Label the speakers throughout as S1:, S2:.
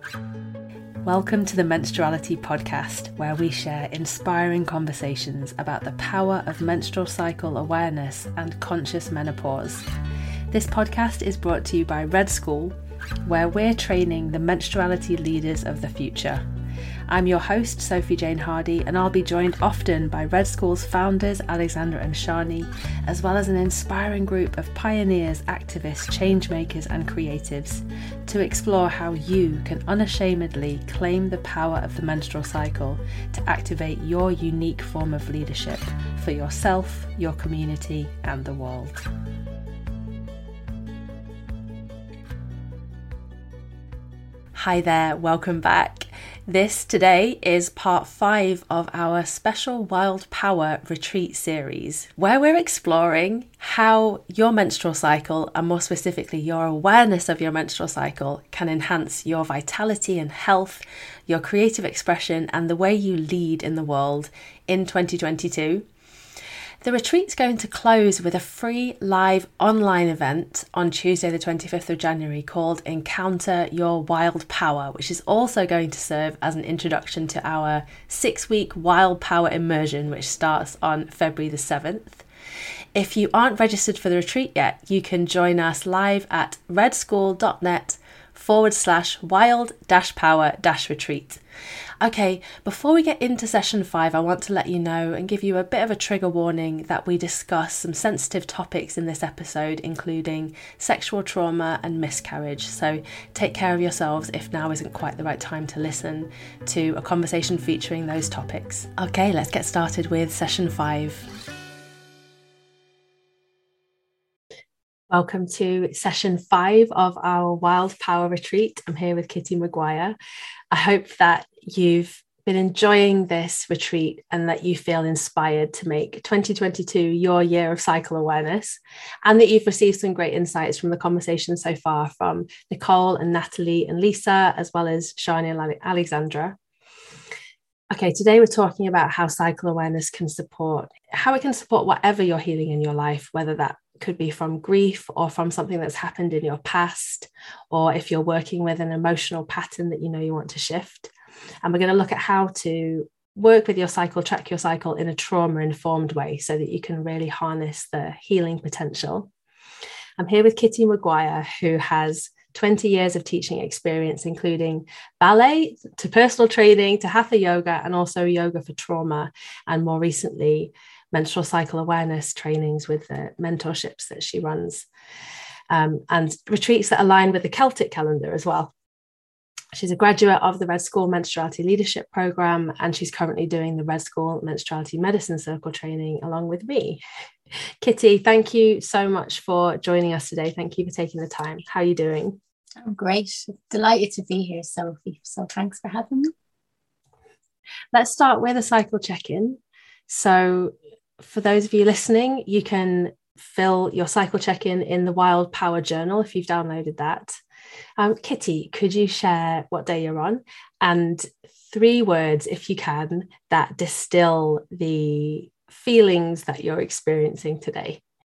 S1: Welcome to the Menstruality Podcast, where we share inspiring conversations about the power of menstrual cycle awareness and conscious menopause. This podcast is brought to you by Red School, where we're training the menstruality leaders of the future. I'm your host, Sophie Jane Hardy, and I'll be joined often by Red School's founders, Alexandra and Shani, as well as an inspiring group of pioneers, activists, changemakers and creatives to explore how you can unashamedly claim the power of the menstrual cycle to activate your unique form of leadership for yourself, your community and the world. Hi there, welcome back. This today is part 5 of our special Wild Power retreat series, where we're exploring how your menstrual cycle, and more specifically your awareness of your menstrual cycle, can enhance your vitality and health, your creative expression, and the way you lead in the world in 2022. The retreat's going to close with a free live online event on Tuesday the 25th of January called Encounter Your Wild Power, which is also going to serve as an introduction to our 6-week Wild Power immersion, which starts on February the 7th. If you aren't registered for the retreat yet, you can join us live at redschool.net/wild-power-retreat. Okay, before we get into session 5, I want to let you know and give you a bit of a trigger warning that we discuss some sensitive topics in this episode, including sexual trauma and miscarriage. So take care of yourselves if now isn't quite the right time to listen to a conversation featuring those topics. Okay, let's get started with session 5. Welcome to session 5 of our Wild Power retreat. I'm here with Kitty Maguire. I hope that you've been enjoying this retreat and that you feel inspired to make 2022 your year of cycle awareness, and that you've received some great insights from the conversation so far from Nicole and Natalie and Lisa, as well as Shani and Alexandra. Okay, today we're talking about how cycle awareness can support, how it can support whatever you're healing in your life, whether that could be from grief or from something that's happened in your past, or if you're working with an emotional pattern that you know you want to shift. And we're going to look at how to work with your cycle, track your cycle in a trauma-informed way so that you can really harness the healing potential. I'm here with Kitty Maguire, who has 20 years of teaching experience, including ballet to personal training to hatha yoga and also yoga for trauma, and more recently menstrual cycle awareness trainings with the mentorships that she runs, and retreats that align with the Celtic calendar as well. She's a graduate of the Red School Menstruality Leadership Programme, and she's currently doing the Red School Menstruality Medicine Circle training along with me. Kitty, thank you so much for joining us today. Thank you for taking the time. How are you doing?
S2: I'm great. Delighted to be here, Sophie. So thanks for having me.
S1: Let's start with a cycle check-in. So for those of you listening, you can fill your cycle check-in in the Wild Power Journal if you've downloaded that. Kitty, could you share what day you're on and 3 words, if you can, that distill the feelings that you're experiencing today?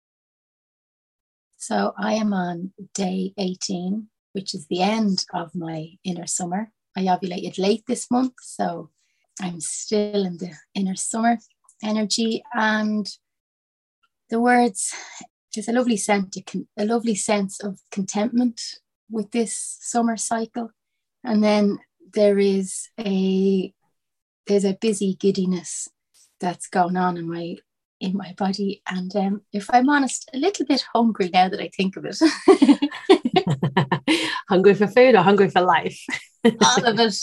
S2: So I am on day 18, which is the end of my inner summer. I ovulated late this month, so I'm still in the inner summer energy. And the words, there's a lovely sense of contentment with this summer cycle. And then there's a busy giddiness that's going on in my body, and if I'm honest, a little bit hungry now that I think of it.
S1: Hungry for food or hungry for life?
S2: All of it.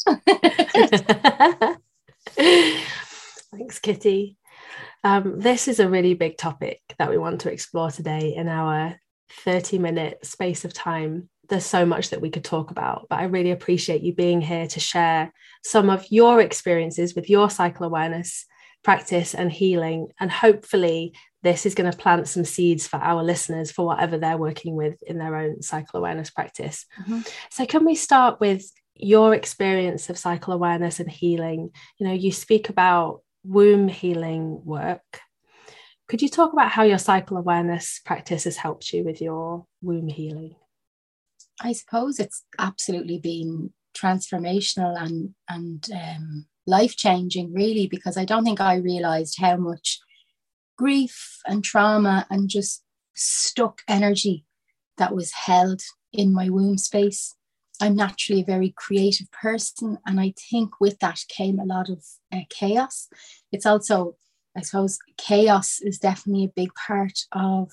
S1: Thanks, Kitty. This is a really big topic that we want to explore today in our 30-minute space of time. There's so much that we could talk about, but I really appreciate you being here to share some of your experiences with your cycle awareness practice and healing. And hopefully this is going to plant some seeds for our listeners for whatever they're working with in their own cycle awareness practice. Mm-hmm. So can we start with your experience of cycle awareness and healing? You know, you speak about womb healing work. Could you talk about how your cycle awareness practice has helped you with your womb healing?
S2: I suppose it's absolutely been transformational and life-changing, really, because I don't think I realized how much grief and trauma and just stuck energy that was held in my womb space. I'm naturally a very creative person, and I think with that came a lot of chaos. It's also, I suppose, chaos is definitely a big part of,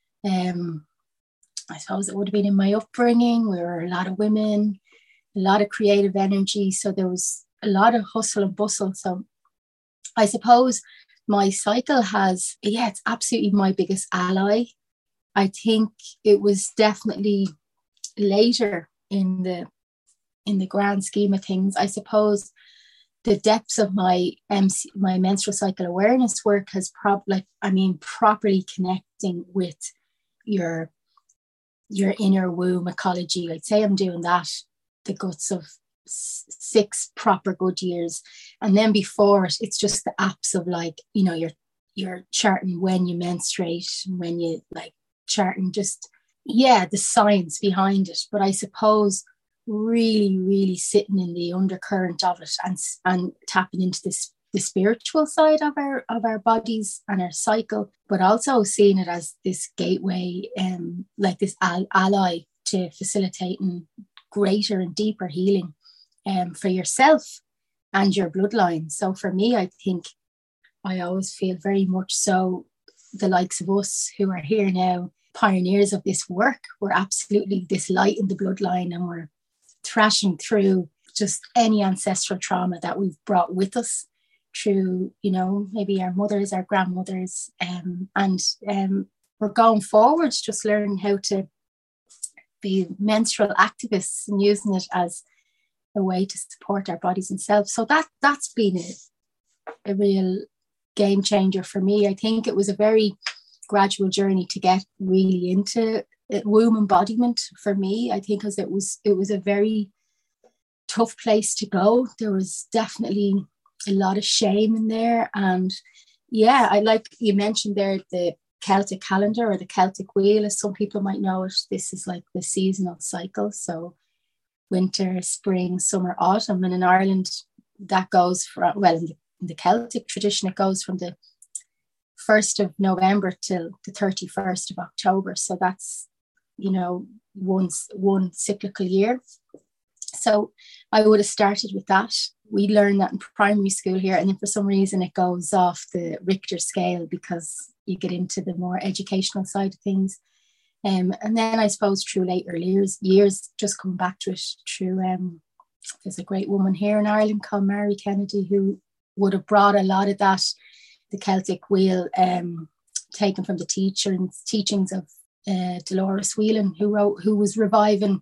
S2: I suppose it would have been in my upbringing. We were a lot of women, a lot of creative energy, so there was a lot of hustle and bustle. So I suppose my cycle has, it's absolutely my biggest ally. I think it was definitely later in the grand scheme of things. I suppose the depths of my menstrual cycle awareness work has properly connecting with your inner womb ecology. I'd say I'm doing that the guts of 6 proper good years, and then before it, it's just the apps of you're charting when you menstruate, when you charting just the science behind it. But I suppose really, really sitting in the undercurrent of it and tapping into the spiritual side of our bodies and our cycle, but also seeing it as this gateway, this ally to facilitating greater and deeper healing for yourself and your bloodline. So for me, I think I always feel very much so the likes of us who are here now, pioneers of this work, we're absolutely this light in the bloodline, and we're thrashing through just any ancestral trauma that we've brought with us through, maybe our mothers, our grandmothers, and we're going forwards, just learning how to be menstrual activists and using it as a way to support our bodies and selves. So that's been a real game changer for me. I think it was a very gradual journey to get really into womb embodiment for me. I think because it was a very tough place to go. There was definitely a lot of shame in there, and I like you mentioned there the Celtic calendar, or the Celtic wheel as some people might know it. This is like the seasonal cycle, so winter, spring, summer, autumn, and in Ireland that goes from, in the Celtic tradition, it goes from the 1st of November till the 31st of October. So that's, one cyclical year. So I would have started with that. We learn that in primary school here, and then for some reason it goes off the Richter scale because you get into the more educational side of things. And then I suppose through later years, just coming back to it through, there's a great woman here in Ireland called Mary Kennedy who would have brought a lot of that, the Celtic wheel, taken from the teachings of Dolores Whelan, who was reviving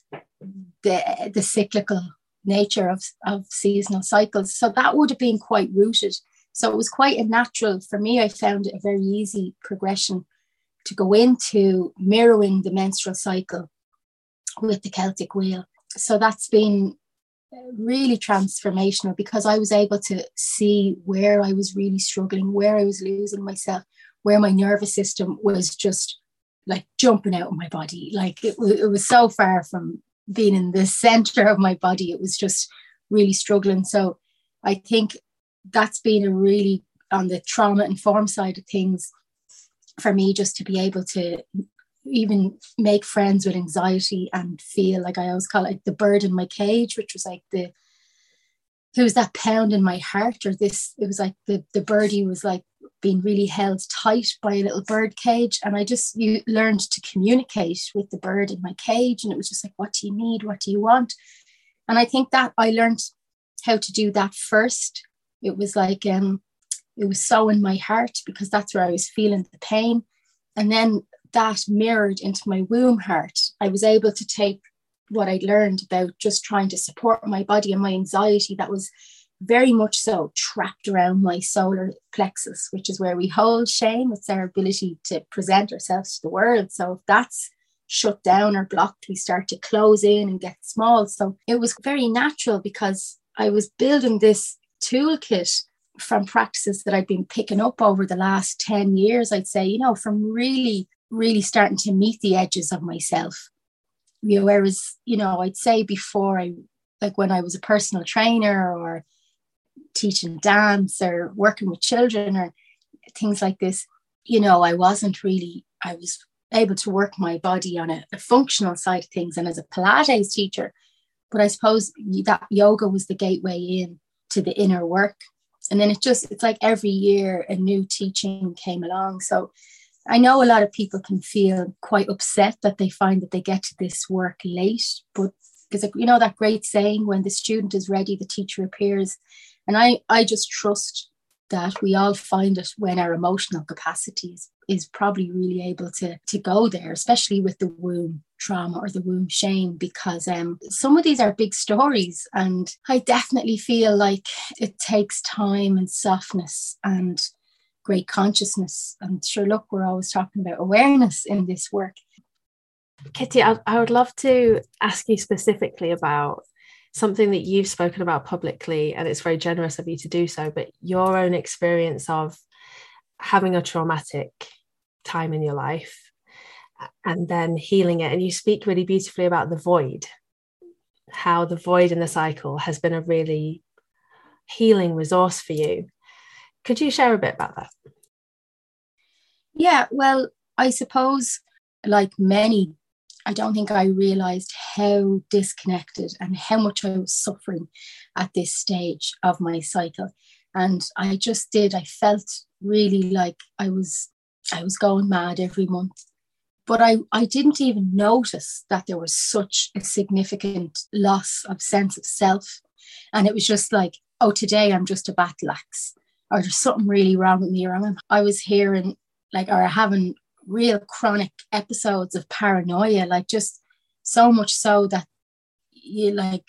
S2: the cyclical nature of seasonal cycles. So that would have been quite rooted. So it was quite a natural, for me, I found it a very easy progression to go into mirroring the menstrual cycle with the Celtic wheel. So that's been really transformational because I was able to see where I was really struggling, where I was losing myself, where my nervous system was just like jumping out of my body. Like it was so far from being in the center of my body. It was just really struggling. So I think that's been a really, on the trauma-informed side of things, for me, just to be able to even make friends with anxiety and feel like, I always call it the bird in my cage, which was like there was that pound in my heart, or this, it was like the birdie was like being really held tight by a little bird cage. And you learned to communicate with the bird in my cage. And it was just like, what do you need? What do you want? And I think that I learned how to do that first. It was like, it was so in my heart because that's where I was feeling the pain. And then that mirrored into my womb heart. I was able to take what I'd learned about just trying to support my body and my anxiety that was very much so trapped around my solar plexus, which is where we hold shame. It's our ability to present ourselves to the world. So if that's shut down or blocked, we start to close in and get small. So it was very natural because I was building this toolkit from practices that I've been picking up over the last 10 years, I'd say, from really, really starting to meet the edges of myself. Whereas, I'd say before I like when I was a personal trainer or teaching dance or working with children or things like this, you know, I was able to work my body on a functional side of things and as a Pilates teacher. But I suppose that yoga was the gateway in to the inner work. And then it's like every year a new teaching came along. So I know a lot of people can feel quite upset that they find that they get to this work late, but because, you know, that great saying, when the student is ready, the teacher appears. And I just trust that we all find it when our emotional capacity is probably really able to go there, especially with the womb trauma or the womb shame, because some of these are big stories. And I definitely feel like it takes time and softness and great consciousness. And sure, look, we're always talking about awareness in this work.
S1: Kitty, I would love to ask you specifically about something that you've spoken about publicly, and it's very generous of you to do so, but your own experience of having a traumatic time in your life and then healing it. And you speak really beautifully about the void, how the void in the cycle has been a really healing resource for you. Could you share a bit about that?
S2: Yeah, well, I suppose, like many, I don't think I realized how disconnected and how much I was suffering at this stage of my cycle. And I felt really like I was going mad every month. But I didn't even notice that there was such a significant loss of sense of self. And it was just like, oh, today I'm just a battle axe, or there's something really wrong with me. Or I was hearing or having real chronic episodes of paranoia, like just so much so that you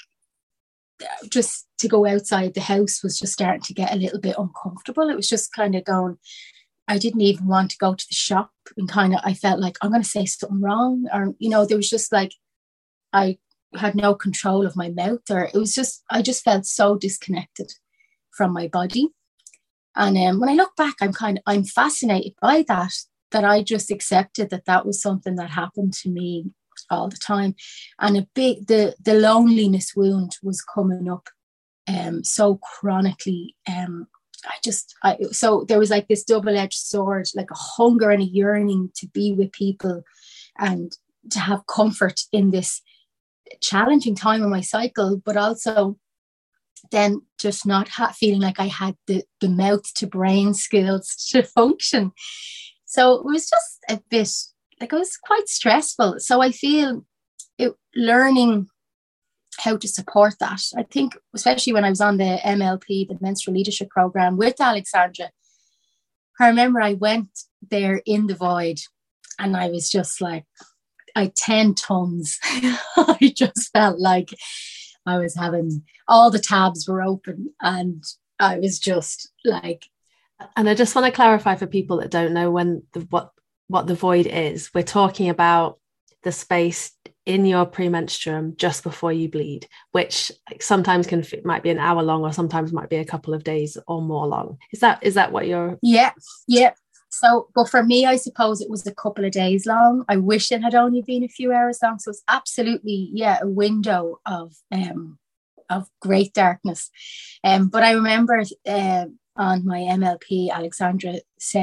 S2: just to go outside the house was just starting to get a little bit uncomfortable. It was just kind of going, I didn't even want to go to the shop, and I felt like I'm going to say something wrong, or, you know, there was just like, I had no control of my mouth, or it was just, I just felt so disconnected from my body. And when I look back, I'm fascinated by that I just accepted that was something that happened to me all the time. And the loneliness wound was coming up so chronically. So there was like this double-edged sword, like a hunger and a yearning to be with people and to have comfort in this challenging time of my cycle, but also then just not feeling like I had the mouth to brain skills to function. So it was just a bit, like, it was quite stressful. So I feel learning how to support that. I think, especially when I was on the MLP, the Menstrual Leadership Program with Alexandra, I remember I went there in the void and I was just like, I had 10 tons. I just felt like I was having, all the tabs were open, and I was just like.
S1: And I just want to clarify for people that don't know what the void is. We're talking about the space in your premenstruum just before you bleed, which sometimes might be an hour long, or sometimes might be a couple of days or more long. Is that what you're?
S2: Yeah. So, but for me, I suppose it was a couple of days long. I wish it had only been a few hours long. So it's absolutely, a window of great darkness. But I remember on my MLP, Alexandra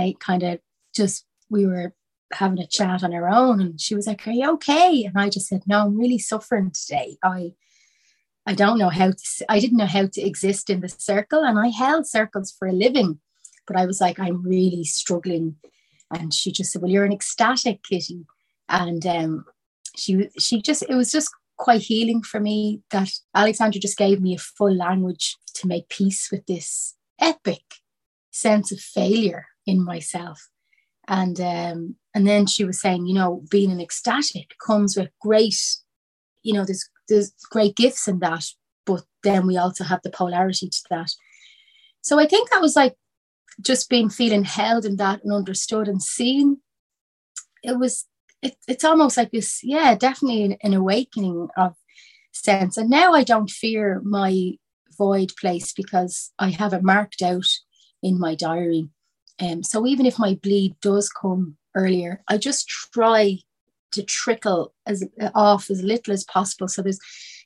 S2: we were having a chat on her own, and she was like, "Are you okay?" And I just said, "No, I'm really suffering today. I don't know I didn't know how to exist in the circle, and I held circles for a living, but I was like, I'm really struggling." And she just said, "Well, you're an ecstatic, Kitty." And it was just quite healing for me that Alexandra just gave me a full language to make peace with this epic sense of failure in myself. And then she was saying, you know, being an ecstatic comes with great, you know, there's great gifts in that, but then we also have the polarity to that. So I think that was like just feeling held in that and understood and seen. It's almost like this, definitely an awakening of sense. And now I don't fear my void place because I have it marked out in my diary. So even if my bleed does come earlier, I just try to trickle off as little as possible. So there's,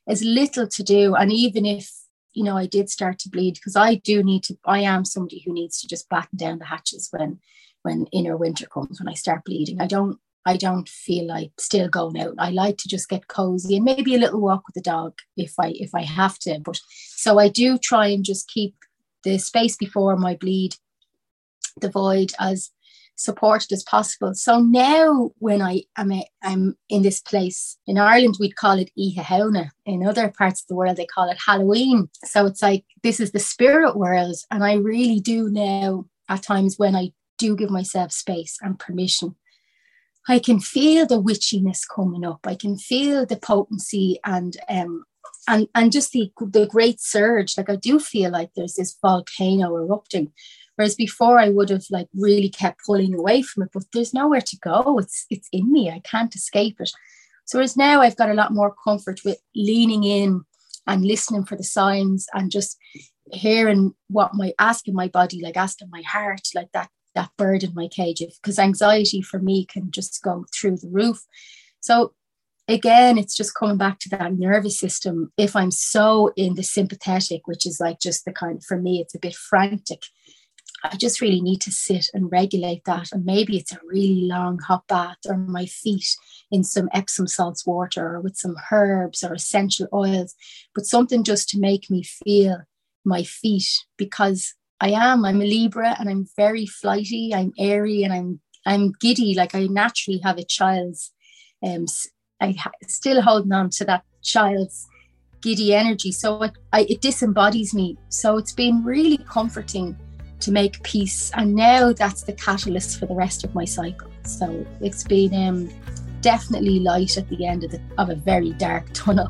S2: is little to do. And even if, you know, I did start to bleed, because I am somebody who needs to just batten down the hatches when inner winter comes, when I start bleeding. I don't feel like still going out. I like to just get cozy and maybe a little walk with the dog if I have to. But so I do try and just keep the space before my bleed, the void, as supported as possible. So now when I'm in this place, in Ireland we'd call it Ihahauna. In other parts of the world they call it Halloween. So it's like, this is the spirit world. And I really do now, at times when I do give myself space and permission, I can feel the witchiness coming up. I can feel the potency and just the great surge. Like, I do feel like there's this volcano erupting. Whereas before I would have like really kept pulling away from it, but there's nowhere to go. It's in me. I can't escape it. So whereas now I've got a lot more comfort with leaning in and listening for the signs and just hearing asking my body, like asking my heart, like that bird in my cage, because anxiety for me can just go through the roof. So again, it's just coming back to that nervous system. If I'm so in the sympathetic, which is like just the kind of, for me, it's a bit frantic, I just really need to sit and regulate that. And maybe it's a really long hot bath, or my feet in some Epsom salts water, or with some herbs or essential oils, but something just to make me feel my feet, because I'm a Libra and I'm very flighty, I'm airy, and I'm giddy. Like, I naturally have a child's, still holding on to that child's giddy energy. So it disembodies me. So it's been really comforting to make peace. And now that's the catalyst for the rest of my cycle. So it's been definitely light at the end of a very dark tunnel.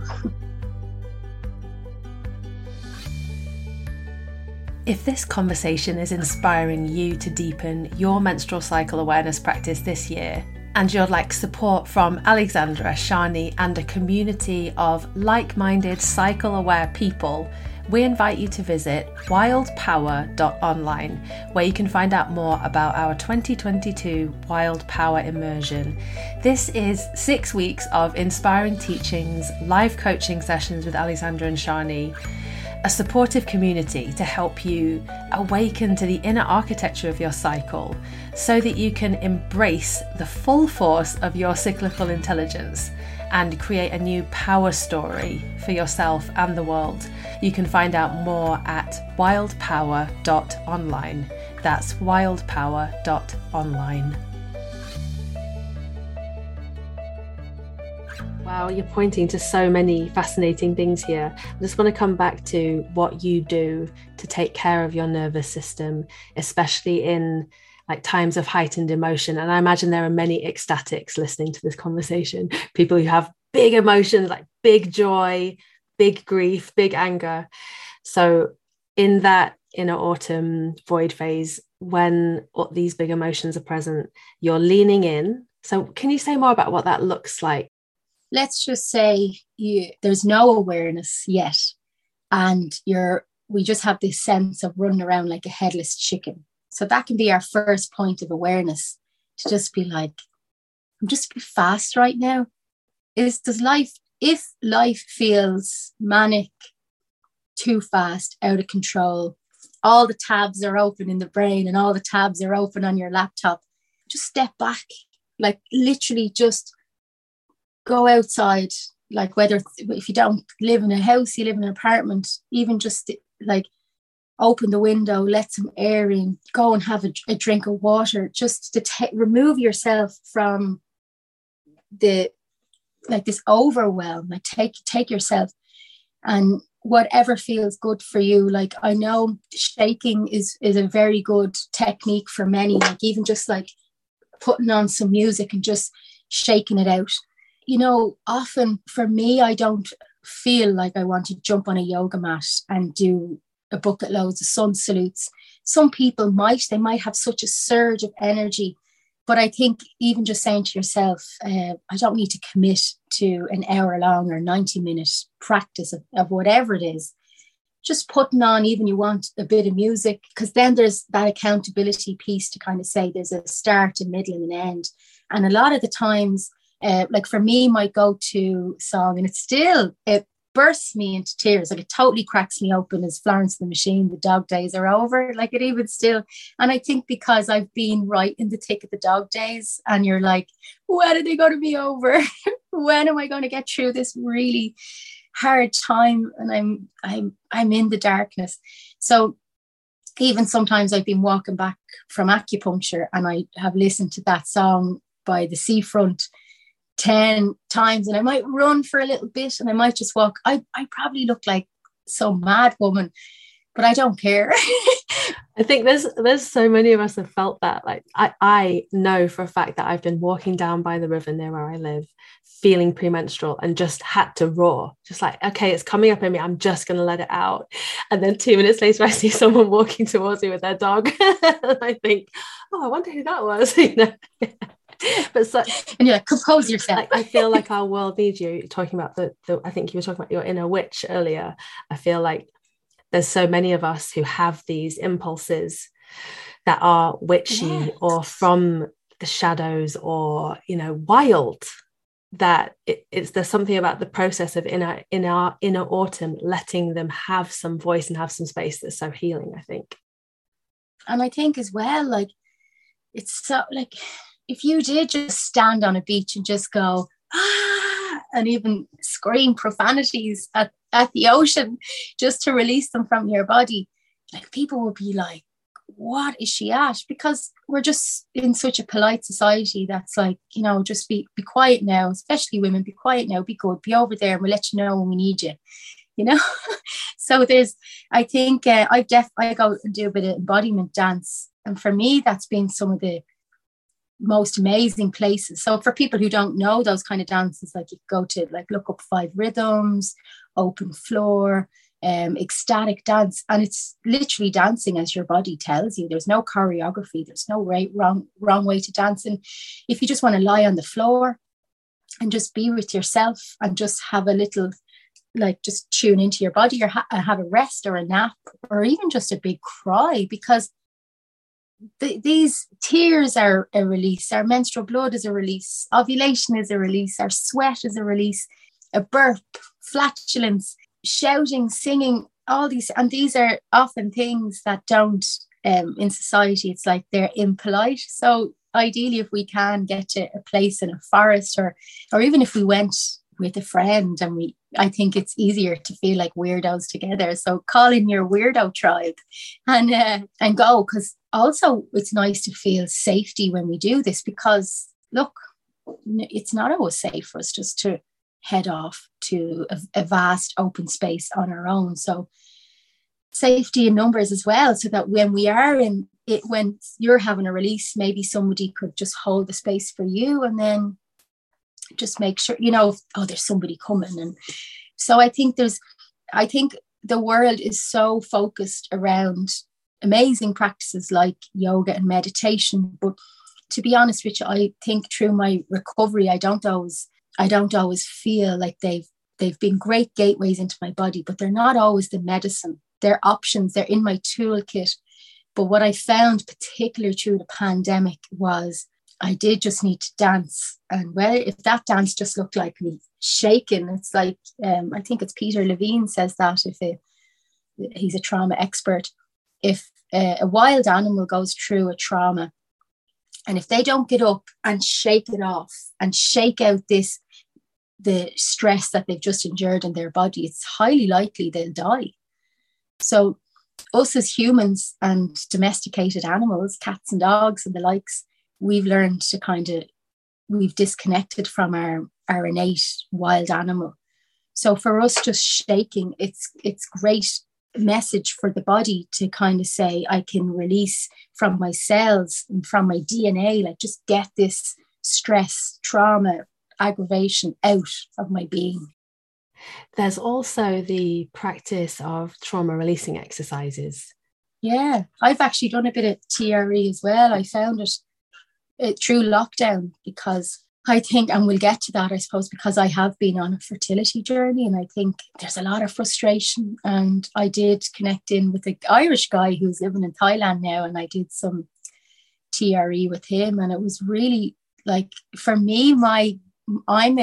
S1: If this conversation is inspiring you to deepen your menstrual cycle awareness practice this year, and you'd like support from Alexandra, Shani, and a community of like-minded cycle-aware people, we invite you to visit wildpower.online, where you can find out more about our 2022 Wild Power Immersion. This is 6 weeks of inspiring teachings, live coaching sessions with Alexandra and Shani, a supportive community to help you awaken to the inner architecture of your cycle so that you can embrace the full force of your cyclical intelligence and create a new power story for yourself and the world. You can find out more at wildpower.online. That's wildpower.online. Wow, you're pointing to so many fascinating things here. I just want to come back to what you do to take care of your nervous system, especially in like times of heightened emotion. And I imagine there are many ecstatics listening to this conversation, people who have big emotions like big joy, big grief, big anger. So in that inner autumn void phase, when these big emotions are present, you're leaning in. So can you say more about what that looks like?
S2: Let's just say there's no awareness yet, and we just have this sense of running around like a headless chicken. So that can be our first point of awareness, to just be like, I'm just a bit fast right now. If life feels manic, too fast, out of control, all the tabs are open in the brain and all the tabs are open on your laptop, just step back, like literally just go outside. Like, whether if you don't live in a house, you live in an apartment, even just like open the window, let some air in, go and have a drink of water, just to remove yourself from this overwhelm. Like take yourself, and whatever feels good for you. Like, I know shaking is a very good technique for many, like even just like putting on some music and just shaking it out. You know, often for me, I don't feel like I want to jump on a yoga mat and do a bucket loads of sun salutes. Some people might have such a surge of energy, but I think even just saying to yourself, I don't need to commit to an hour long or 90-minute practice of whatever it is. Just putting on, even you want a bit of music, because then there's that accountability piece to kind of say there's a start, a middle and an end. And a lot of the times, like for me, my go-to song, and it's still bursts me into tears. Like, it totally cracks me open as Florence and the Machine, the dog days are over. Like, it even still, and I think because I've been right in the thick of the dog days, and you're like, when are they going to be over? When am I going to get through this really hard time? And I'm in the darkness. So even sometimes I've been walking back from acupuncture and I have listened to that song by the seafront 10 times, and I might run for a little bit and I might just walk. I probably look like some mad woman, but I don't care.
S1: I think there's so many of us have felt that. Like, I know for a fact that I've been walking down by the river near where I live, feeling premenstrual, and just had to roar, just like, okay, it's coming up in me, I'm just going to let it out. And then 2 minutes later, I see someone walking towards me with their dog. And I think, oh, I wonder who that was. You know? But so,
S2: and you're like, compose yourself.
S1: Like, I feel like our world needs you. Talking about the I think you were talking about your inner witch earlier. I feel like there's so many of us who have these impulses that are witchy or from the shadows, or, you know, wild, that there's something about the process of in our inner autumn, letting them have some voice and have some space that's so healing, I think.
S2: And I think as well, like, it's so, like, if you did just stand on a beach and just go, and even scream profanities at the ocean just to release them from your body, like, people would be like, what is she at? Because we're just in such a polite society that's like, you know, just be quiet now, especially women, be quiet now, be good, be over there, and we'll let you know when we need you, you know. So there's, I think I go and do a bit of embodiment dance, and for me that's been some of the most amazing places. So for people who don't know those kind of dances, like, you go to, like, look up 5 rhythms, open floor, ecstatic dance, and it's literally dancing as your body tells you. There's no choreography, there's no wrong way to dance. And if you just want to lie on the floor and just be with yourself and just have a little, like, just tune into your body, or have a rest or a nap, or even just a big cry, because these tears are a release, our menstrual blood is a release, ovulation is a release, our sweat is a release, a burp, flatulence, shouting, singing, all these. And these are often things that don't, in society, it's like they're impolite. So ideally, if we can get to a place in a forest, or even if we went with a friend, and I think it's easier to feel like weirdos together. So call in your weirdo tribe and go, because also it's nice to feel safety when we do this, because look, it's not always safe for us just to head off to a vast open space on our own. So safety in numbers as well, so that when we are in it, when you're having a release, maybe somebody could just hold the space for you, and then just make sure, you know, oh, there's somebody coming. And so I think the world is so focused around amazing practices like yoga and meditation, but to be honest with you, I think through my recovery, I don't always feel like they've been great gateways into my body, but they're not always the medicine. They're options, they're in my toolkit. But what I found particularly through the pandemic was I did just need to dance. And well, if that dance just looked like me shaking, it's like, I think it's Peter Levine says that, he's a trauma expert, if a wild animal goes through a trauma, and if they don't get up and shake it off and shake out the stress that they've just endured in their body, it's highly likely they'll die. So us as humans and domesticated animals, cats and dogs and the likes, we've learned to we've disconnected from our innate wild animal. So for us, just shaking, it's great message for the body to kind of say, I can release from my cells and from my DNA, like, just get this stress, trauma, aggravation out of my being.
S1: There's also the practice of trauma releasing exercises.
S2: Yeah, I've actually done a bit of TRE as well. I found it through lockdown, because I think, and we'll get to that, I suppose, because I have been on a fertility journey, and I think there's a lot of frustration. And I did connect in with an Irish guy who's living in Thailand now, and I did some TRE with him. And it was really like, for me, I'm a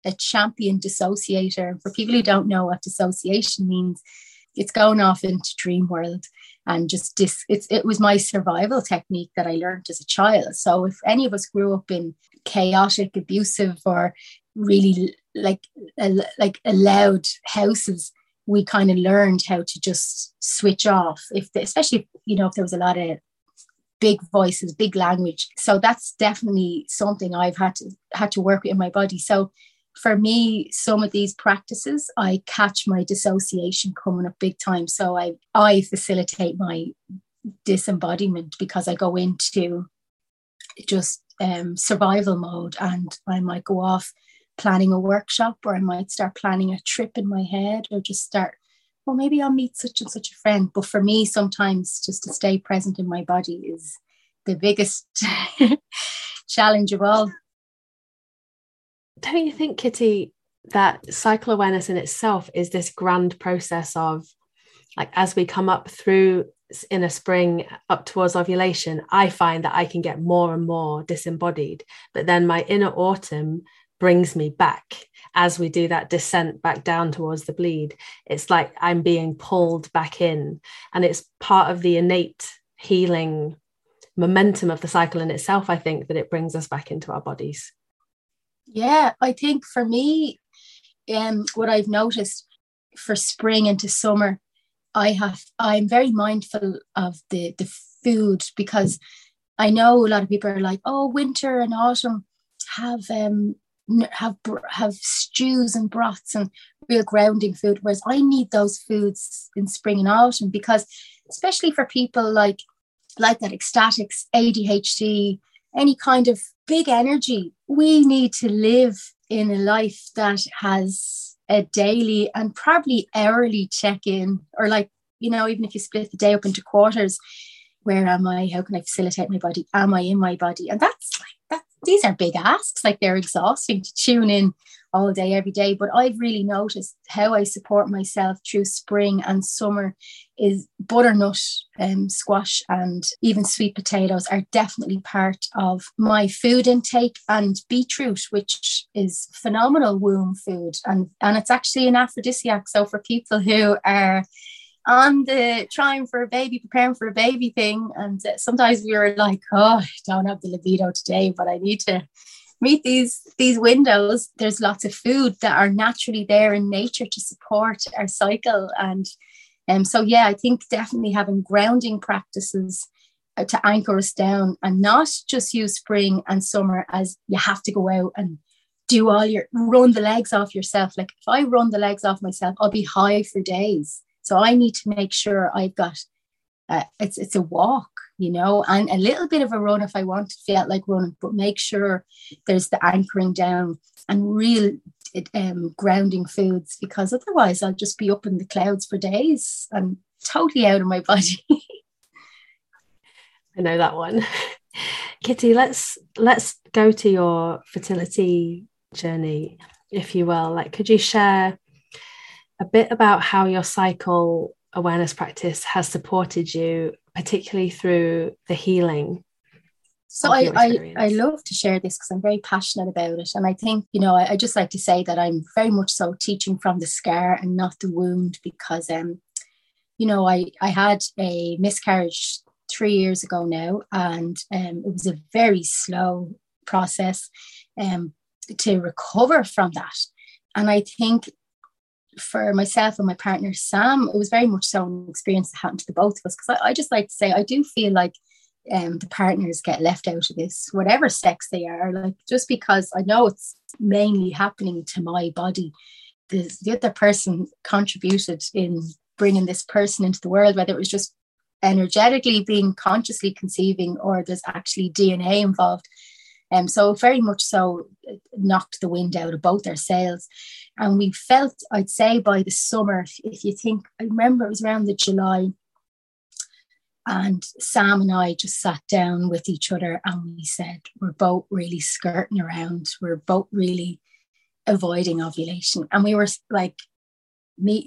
S2: a champion dissociator. For people who don't know what dissociation means, it's going off into dream world and just it was my survival technique that I learned as a child. So if any of us grew up in chaotic, abusive, or really like loud houses, we kind of learned how to just switch off, especially if there was a lot of big voices, big language. So that's definitely something I've had to work with in my body. So for me, some of these practices, I catch my dissociation coming up big time. So I facilitate my disembodiment because I go into just survival mode, and I might go off planning a workshop, or I might start planning a trip in my head, or just start, well, maybe I'll meet such and such a friend. But for me, sometimes just to stay present in my body is the biggest challenge of all.
S1: Don't you think, Kitty, that cycle awareness in itself is this grand process of, like, as we come up through inner spring up towards ovulation, I find that I can get more and more disembodied, but then my inner autumn brings me back as we do that descent back down towards the bleed. It's like I'm being pulled back in, and it's part of the innate healing momentum of the cycle in itself, I think, that it brings us back into our bodies.
S2: Yeah, I think for me, what I've noticed for spring into summer, I'm very mindful of the food, because I know a lot of people are like, oh, winter and autumn have stews and broths and real grounding food, whereas I need those foods in spring and autumn, because especially for people like that, ecstatics, ADHD, any kind of big energy, we need to live in a life that has a daily and probably hourly check-in, or even if you split the day up into quarters, where am I? How can I facilitate my body? Am I in my body? And these are big asks, like they're exhausting to tune in all day, every day. But I've really noticed how I support myself through spring and summer is butternut, squash, and even sweet potatoes are definitely part of my food intake, and beetroot, which is phenomenal womb food. And it's actually an aphrodisiac. So for people who are on the trying for a baby, preparing for a baby thing, and sometimes we're like, oh, I don't have the libido today, but I need to meet these windows. There's lots of food that are naturally there in nature to support our cycle. And so yeah, I think definitely having grounding practices to anchor us down, and not just use spring and summer as you have to go out and do run the legs off yourself. Like if I run the legs off myself, I'll be high for days. So I need to make sure I've got, it's a walk, and a little bit of a run if I want to feel like running, but make sure there's the anchoring down and real grounding foods, because otherwise I'll just be up in the clouds for days and totally out of my body.
S1: I know that one. Kitty, let's go to your fertility journey, if you will. Like, could you share a bit about how your cycle awareness practice has supported you, particularly through the healing?
S2: So I love to share this because I'm very passionate about it. And I think, I just like to say that I'm very much so teaching from the scar and not the wound, because, I had a miscarriage 3 years ago now, and it was a very slow process to recover from that. And I think for myself and my partner, Sam, it was very much so an experience that happened to the both of us. Because I just like to say, I do feel like the partners get left out of this, whatever sex they are. Like, just because I know it's mainly happening to my body, the other person contributed in bringing this person into the world, whether it was just energetically being consciously conceiving, or there's actually DNA involved. So very much so knocked the wind out of both our sails. And we felt, I'd say by the summer, if you think, I remember it was around the July, and Sam and I just sat down with each other and we said, we're both really skirting around. We're both really avoiding ovulation. And we were we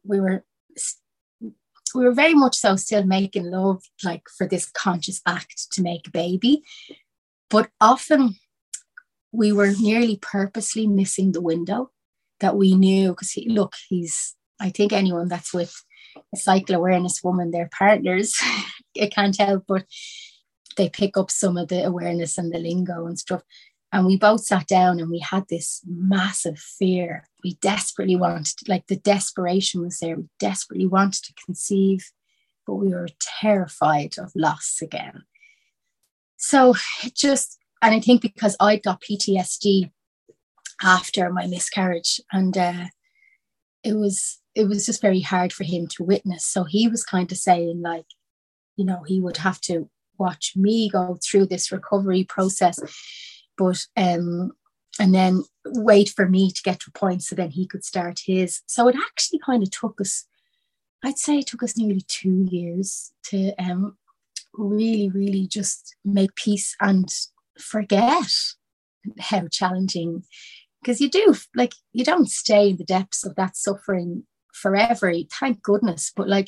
S2: were very much so still making love, like for this conscious act to make a baby. But often we were nearly purposely missing the window that we knew, because I think anyone that's with a cycle awareness woman, their partners, I can't help but they pick up some of the awareness and the lingo and stuff. And we both sat down and we had this massive fear. We desperately wanted, like the desperation was there. We desperately wanted to conceive, but we were terrified of loss again. So and I think because I got PTSD after my miscarriage, and it was just very hard for him to witness. So he was kind of saying, like, you know, he would have to watch me go through this recovery process, but and then wait for me to get to a point so then he could start his. So it actually kind of took us, I'd say it took us nearly 2 years to really, really just make peace and forget how challenging, because you don't stay in the depths of that suffering forever, thank goodness. But like,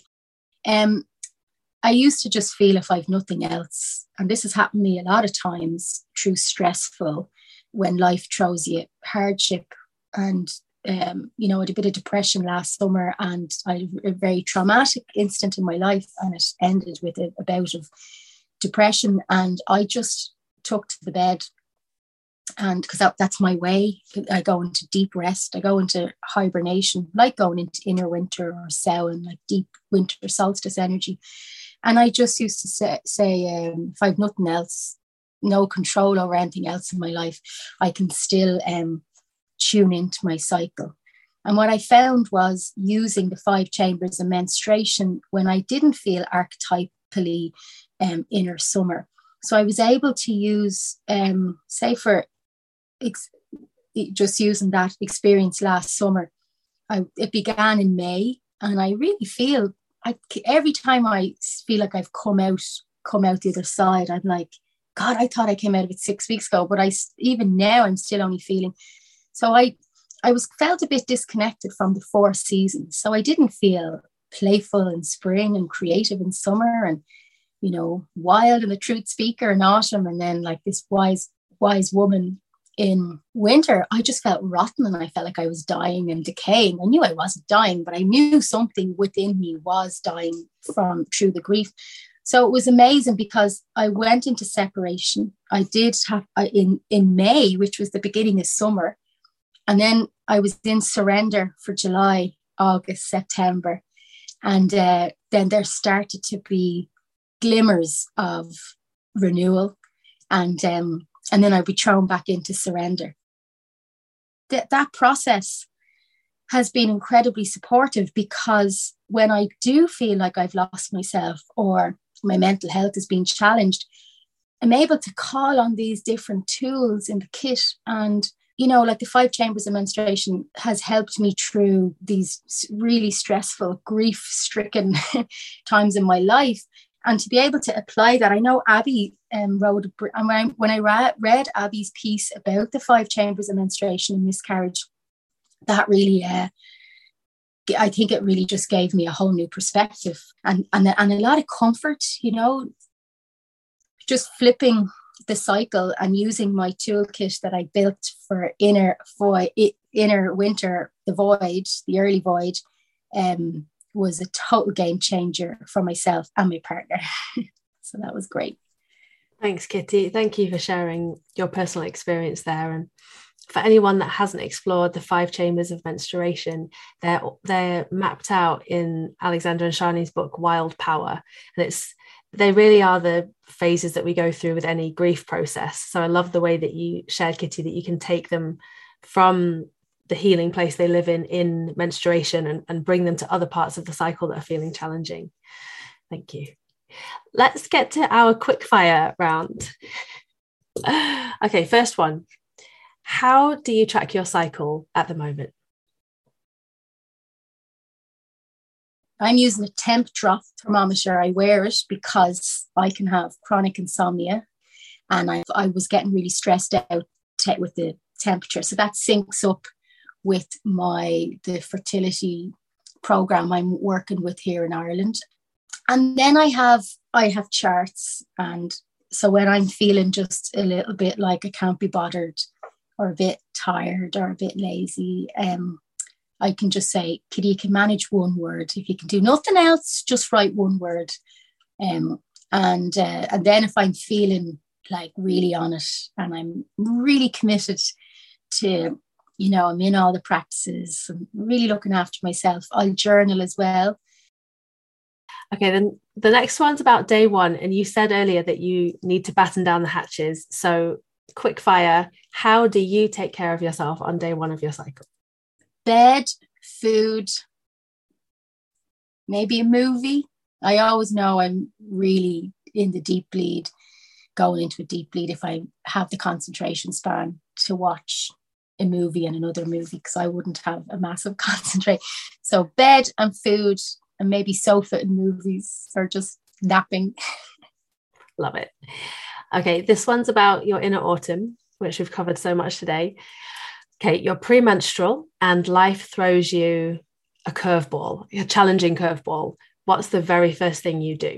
S2: I used to just feel, if I've nothing else, and this has happened to me a lot of times through stressful, when life throws you hardship, and you know, I had a bit of depression last summer, and I had a very traumatic incident in my life, and it ended with a bout of depression. And I just took to the bed, and because that's my way, I go into deep rest, I go into hibernation, like going into inner winter or Samhain, like deep winter solstice energy. And I just used to say if I've nothing else, no control over anything else in my life, I can still tune into my cycle. And what I found was using the 5 chambers of menstruation when I didn't feel archetypally inner summer. So I was able to use, just using that experience last summer, it began in May, and I really feel, every time I feel like I've come out the other side, I'm like, God, I thought I came out of it 6 weeks ago, but even now I'm still only feeling. So I felt a bit disconnected from the 4 seasons. So I didn't feel playful in spring and creative in summer, and, you know, wild and the truth speaker in autumn, and then like this wise woman in winter. I just felt rotten, and I felt like I was dying and decaying. I knew I wasn't dying, but I knew something within me was dying through the grief. So it was amazing, because I went into separation. I did have in May, which was the beginning of summer. And then I was in surrender for July, August, September. And then there started to be glimmers of renewal. And then I'd be thrown back into surrender. That process has been incredibly supportive, because when I do feel like I've lost myself or my mental health is being challenged, I'm able to call on these different tools in the kit. And, you know, like the 5 chambers of menstruation has helped me through these really stressful, grief-stricken times in my life. And to be able to apply that, I know Abby wrote, and when I read Abby's piece about the 5 chambers of menstruation and miscarriage, that really, I think it really just gave me a whole new perspective and a lot of comfort, you know, just flipping the cycle and using my toolkit that I built for inner winter, the early void, was a total game changer for myself and my partner. So that was great.
S1: Thanks, Kitty. Thank you for sharing your personal experience there. And for anyone that hasn't explored the 5 chambers of menstruation, they're mapped out in Alexander and Shani's book, Wild Power. And they really are the phases that we go through with any grief process. So I love the way that you shared, Kitty, that you can take them from the healing place they live in menstruation and bring them to other parts of the cycle that are feeling challenging. Thank you. Let's get to our quickfire round. Okay, first one. How do you track your cycle at the moment?
S2: I'm using a temp drop thermometer. I wear it because I can have chronic insomnia, and I was getting really stressed out with the temperature. So that syncs up with the fertility program I'm working with here in Ireland. And then I have charts. And so when I'm feeling just a little bit like I can't be bothered or a bit tired or a bit lazy, I can just say, Kitty, you can manage one word. If you can do nothing else, just write one word. And then if I'm feeling like really on it and I'm really committed to, I'm in all the practices and really looking after myself, I'll journal as well.
S1: Okay, then the next one's about day one. And you said earlier that you need to batten down the hatches. So quick fire, how do you take care of yourself on day one of your cycle?
S2: Bed, food, maybe a movie. I always know I'm really in the deep bleed, going into a deep bleed if I have the concentration span to watch a movie and another movie, because I wouldn't have a massive concentration. So bed and food and maybe sofa and movies, or just napping.
S1: Love it. Okay, this one's about your inner autumn, which we've covered so much today. Okay, you're premenstrual and life throws you a curveball, a challenging curveball. What's the very first thing you do?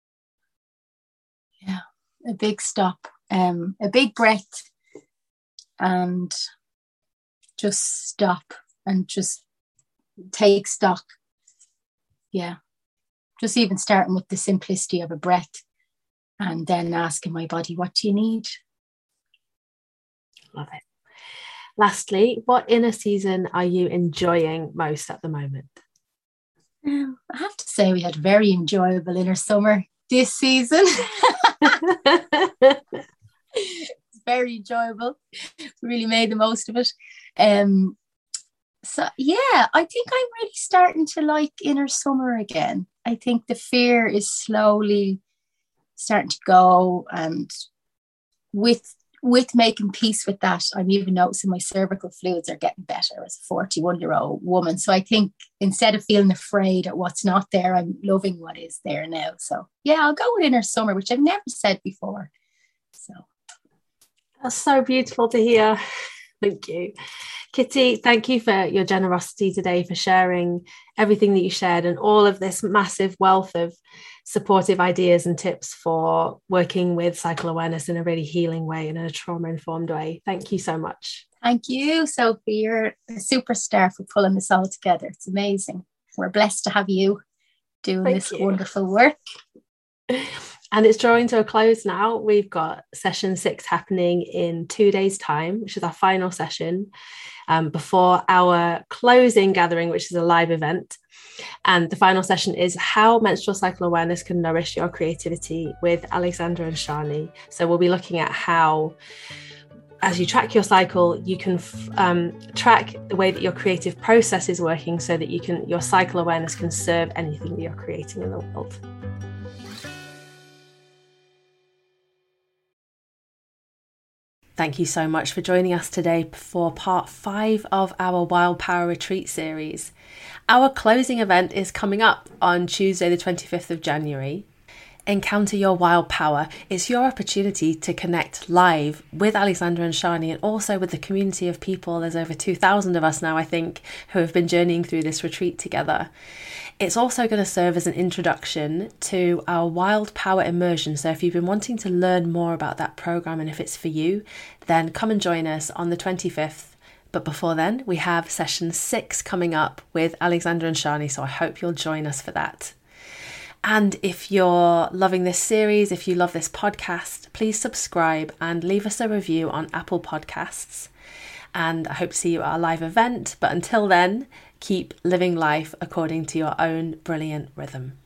S2: Yeah, a big stop, a big breath, and just stop and just take stock. Yeah, just even starting with the simplicity of a breath and then asking my body, what do you need?
S1: Love it. Lastly, what inner season are you enjoying most at the moment?
S2: I have to say we had a very enjoyable inner summer this season. It's very enjoyable. We really made the most of it. So yeah, I think I'm really starting to like inner summer again. I think the fear is slowly starting to go, and with making peace with that, I'm even noticing my cervical fluids are getting better as a 41-year-old woman. So I think instead of feeling afraid at what's not there, I'm loving what is there now. So yeah, I'll go with inner summer, which I've never said before. So
S1: that's so beautiful to hear. Thank you. Kitty, thank you for your generosity today, for sharing everything that you shared and all of this massive wealth of supportive ideas and tips for working with cycle awareness in a really healing way and in a trauma-informed way. Thank you so much.
S2: Thank you, Sophie. You're a superstar for pulling this all together. It's amazing. We're blessed to have you doing this wonderful work.
S1: And it's drawing to a close now. We've got session 6 happening in 2 days' time, which is our final session before our closing gathering, which is a live event. And the final session is how menstrual cycle awareness can nourish your creativity with Alexandra and Shani. So we'll be looking at how, as you track your cycle, you can track the way that your creative process is working so that your cycle awareness can serve anything that you're creating in the world. Thank you so much for joining us today for part 5 of our Wild Power Retreat series. Our closing event is coming up on Tuesday, the 25th of January. Encounter Your Wild Power. It's your opportunity to connect live with Alexandra and Shani, and also with the community of people. There's over 2,000 of us now, I think, who have been journeying through this retreat together. It's also going to serve as an introduction to our Wild Power Immersion. So if you've been wanting to learn more about that program and if it's for you, then come and join us on the 25th. But before then, we have session 6 coming up with Alexandra and Shani. So I hope you'll join us for that. And if you're loving this series, if you love this podcast, please subscribe and leave us a review on Apple Podcasts. And I hope to see you at our live event. But until then, keep living life according to your own brilliant rhythm.